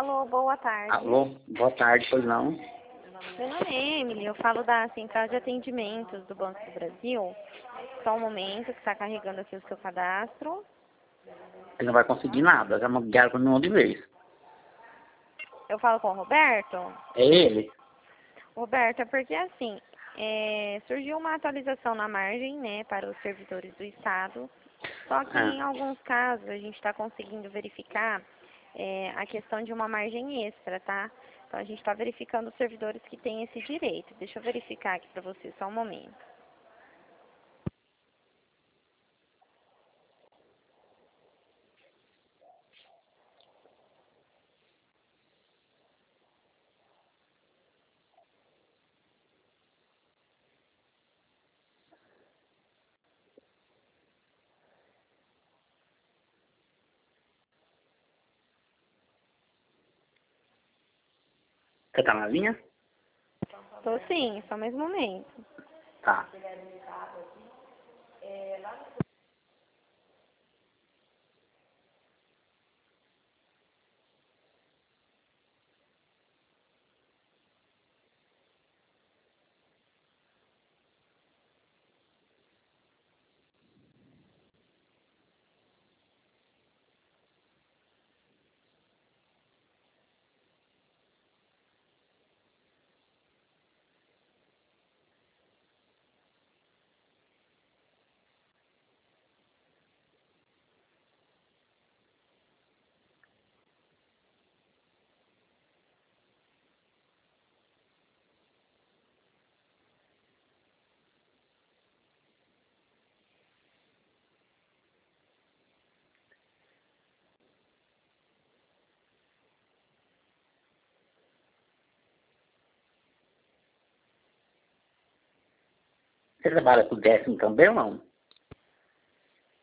Alô, boa tarde. Alô, boa tarde, pois não? Meu nome é Emily, eu falo da Central de Atendimentos do Banco do Brasil. Só um momento que está carregando aqui o seu cadastro. Ele não vai conseguir nada, já não ligaram para mim um monte de vez. Eu falo com o Roberto. É ele? Roberto, é porque assim, surgiu uma atualização na margem, né, para os servidores do Estado. Só que Ah, em alguns casos a gente está conseguindo verificar a questão de uma margem extra, tá? Então a gente está verificando os servidores que têm esse direito. Deixa eu verificar aqui para você, só um momento. você tá na linha? Tô sim, só mais um momento. Tá. Você trabalha com o décimo também ou não?